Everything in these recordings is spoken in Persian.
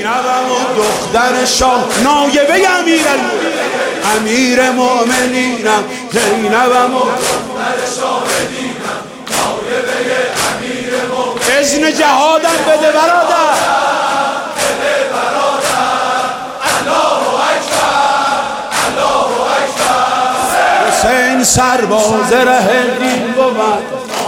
زینبم و دختر شاه نایبه امیر مؤمنینم زینبم و دختر شاهدینم نایبه امیر مؤمنینم اذن جهادم بده برادر الله اکبر الله اکبر حسین سرباز ره دین بود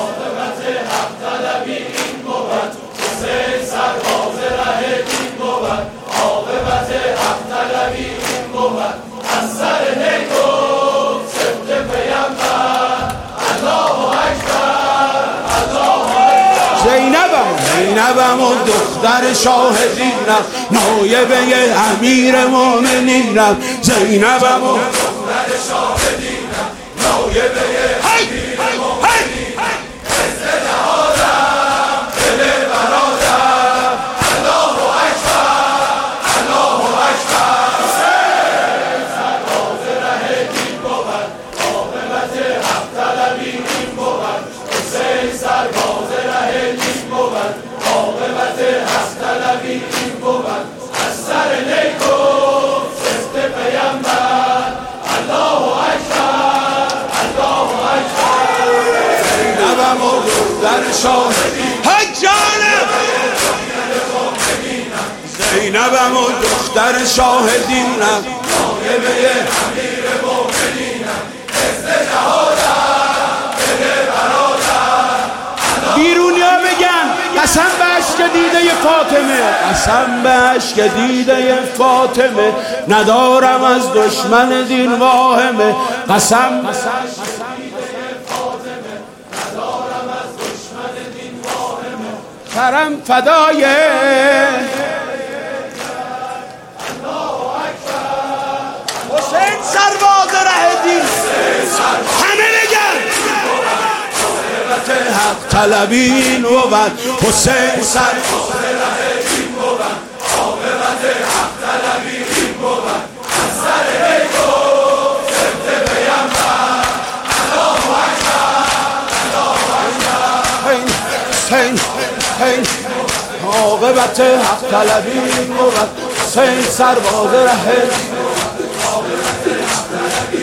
زینبم و دختر شاهدینم نایبه امیر مؤمنینم زینبم و دختر شاهدینم نایبه امیر مؤمنینم اذن جهادم دل برادر الله اکبر الله اکبر حسین سرباز ره دین بود عاقبت حق طلبی این بود حسین سرباز ره دین بود عاقبت حق طلبی این بود از سر نیک و سفت پیامبر الله اکبر الله اکبر زینبم و دختر شاهدین حجانم زینبم و دختر شاهدینم نایبه امیر مؤمنینم اذن جهادم بده برادر بیرونیا بگن قسم به اشک دیده فاطمه قسم به اشک دیده فاطمه ندارم از دشمن دین واهمه قسم به اشک دیده فاطمه ندارم از دشمن دین واهمه کرم فدای الله اکبر حسین سرباز ره دین همه بگن حق طلبین بود حسین سرباز ره دین بود عاقبت حق طلبین بود از سر نیک و سفت پیامبر الله اکبر الله اکبر حسین عاقبت حق طلبین بود حسین سرباز ره